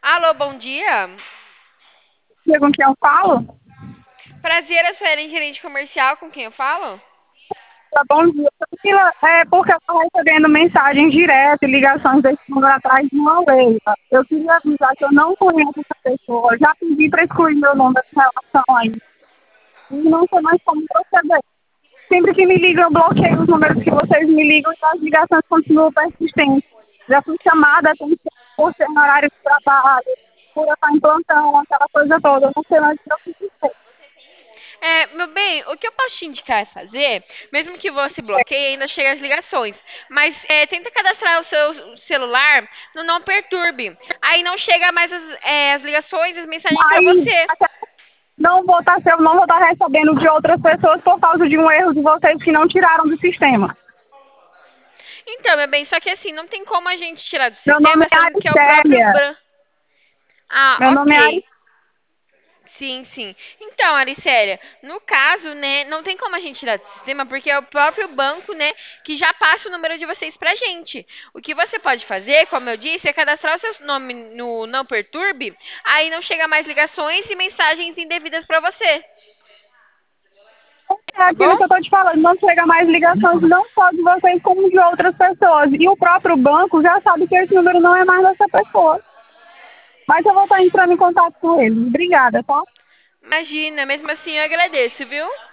Alô, bom dia. Com quem eu falo? Prazer, a Suelen, gerente comercial, com quem eu falo? Tá, bom dia. Camila, é porque eu estou recebendo mensagens diretas e ligações desse número atrás de uma vez. Eu queria avisar que eu não conheço essa pessoa. Já pedi para excluir meu nome dessa relação aí. E não sei mais como proceder. Sempre que me ligam, eu bloqueio os números que vocês me ligam e as ligações continuam persistentes. Já fui chamada, tem que por ser no horário de trabalho, por eu estar em plantão, aquela coisa toda. Eu não sei mais o que eu preciso fazer. Meu bem, o que eu posso te indicar é fazer, mesmo que você bloqueie, ainda chega as ligações. Mas tenta cadastrar o seu celular no Não Perturbe. Aí não chega mais as ligações, as mensagens para Mas você. não vou estar recebendo de outras pessoas por causa de um erro de vocês que não tiraram do sistema. Então, meu bem, só que assim, não tem como a gente tirar do Meu nome sistema, é sendo que é o próprio Aricélia. banco. Meu Ah, nome é ok. Aricélia. Sim, sim. Então, Aricélia, no caso, né, não tem como a gente tirar do sistema, porque é o próprio banco, né, que já passa o número de vocês pra gente. O que você pode fazer, como eu disse, é cadastrar o seu nome no Não Perturbe, aí não chega mais ligações e mensagens indevidas pra você, É tá aquilo bom? que eu estou te falando, não chega mais ligações não só de vocês, como de outras pessoas. E o próprio banco já sabe que esse número não é mais dessa pessoa. Mas eu vou estar entrando em contato com ele. Obrigada, tá? Imagina, mesmo assim eu agradeço, viu?